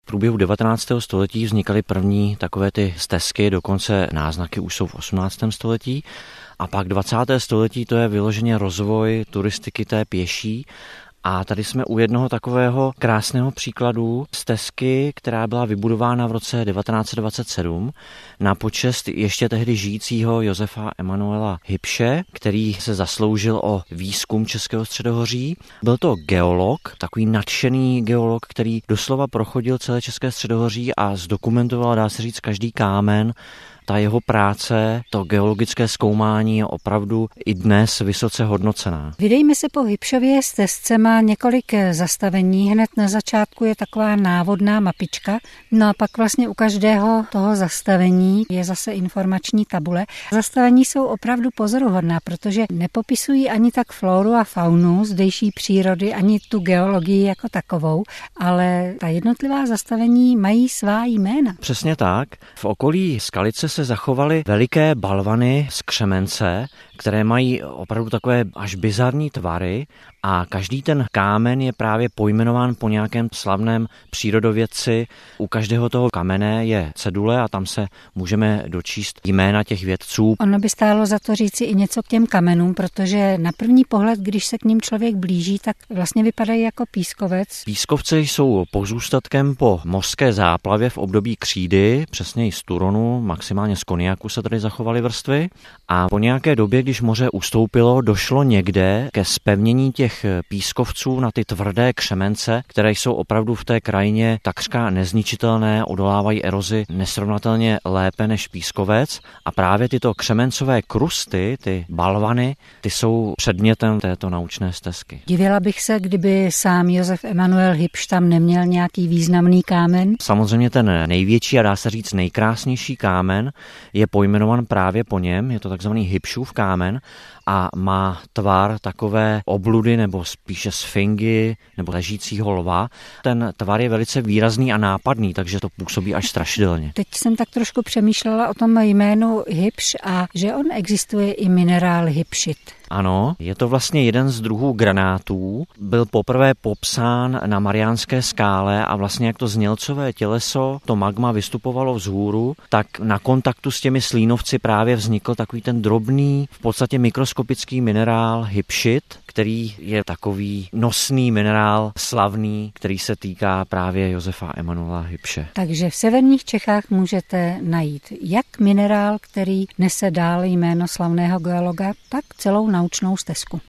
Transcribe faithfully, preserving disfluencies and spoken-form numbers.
průběhu devatenáctého století vznikaly první takové ty stezky, dokonce náznaky už jsou v osmnáctém století. A pak dvacátého století to je vyloženě rozvoj turistiky té pěší. A tady jsme u jednoho takového krásného příkladu stezky, která byla vybudována v roce devatenáct set dvacet sedm na počest ještě tehdy žijícího Josefa Emanuela Hybše, který se zasloužil o výzkum Českého středohoří. Byl to geolog, takový nadšený geolog, který doslova prochodil celé České středohoří a zdokumentoval, dá se říct, každý kámen. Ta jeho práce, to geologické zkoumání je opravdu i dnes vysoce hodnocená. Vydejme se po Hybšově stezce, má několik zastavení. Hned na začátku je taková návodná mapička. No a pak vlastně u každého toho zastavení je zase informační tabule. Zastavení jsou opravdu pozoruhodná, protože nepopisují ani tak floru a faunu zdejší přírody, ani tu geologii jako takovou, ale ta jednotlivá zastavení mají svá jména. Přesně tak. V okolí Skalice se zachovaly veliké balvany z křemence, které mají opravdu takové až bizarní tvary a každý ten kámen je právě pojmenován po nějakém slavném přírodovědci. U každého toho kamene je cedule a tam se můžeme dočíst jména těch vědců. Ono by stálo za to říci i něco k těm kamenům, protože na první pohled, když se k ním člověk blíží, tak vlastně vypadají jako pískovec. Pískovce jsou pozůstatkem po mořské záplavě v období křídy, přesněji z Turonu, maximálně z Koniaku se tady zachovaly vrstvy a po nějaké době, když moře ustoupilo, došlo někde ke zpevnění těch pískovců na ty tvrdé křemence, které jsou opravdu v té krajině takřka nezničitelné, odolávají erozi nesrovnatelně lépe než pískovec a právě tyto křemencové krusty, ty balvany, ty jsou předmětem této naučné stezky. Divila bych se, kdyby sám Josef Emanuel Hybš tam neměl nějaký významný kámen. Samozřejmě ten největší a dá se říct nejkrásnější kámen je pojmenovan právě po něm, je to takzvaný Hybšův kámen a má tvar takové obludy nebo spíše sfingy nebo ležícího lva. Ten tvar je velice výrazný a nápadný, takže to působí až strašidelně. Teď jsem tak trošku přemýšlela o tom jménu Hybš a že on existuje i minerál hybšit. Ano, je to vlastně jeden z druhů granátů. Byl poprvé popsán na Mariánské skále a vlastně jak to znělcové těleso, to magma vystupovalo vzhůru, tak na kontaktu s těmi slínovci právě vznikl takový ten drobný, v podstatě mikroskopický minerál hybšit, který je takový nosný minerál slavný, který se týká právě Josefa Emanuela Hybše. Takže v severních Čechách můžete najít jak minerál, který nese dál jméno slavného geologa, tak celou naučnou stezku.